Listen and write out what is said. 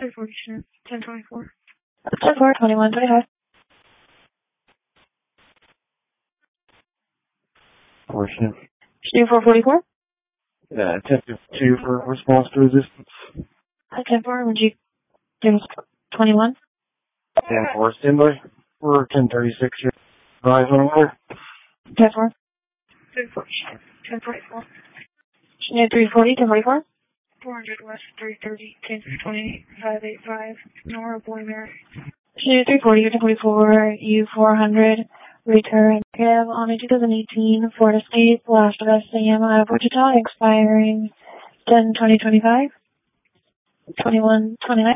340, 1024. 10-4, 21-25. 4 Shooting 444. 1052 for response to resistance. 10-4, would you give us 21? 10-4, standby. We're 1036 here. Rise on order. 10-4. 340, 1044. Shooting 340, 1044. 400 west, 330, 1028, 585, Nora Boy Mary. Shooting 340, 1044, U400. Return negative on a 2018 Ford Escape, last of SAM out of Wichita, expiring 10/20/25, 21/29.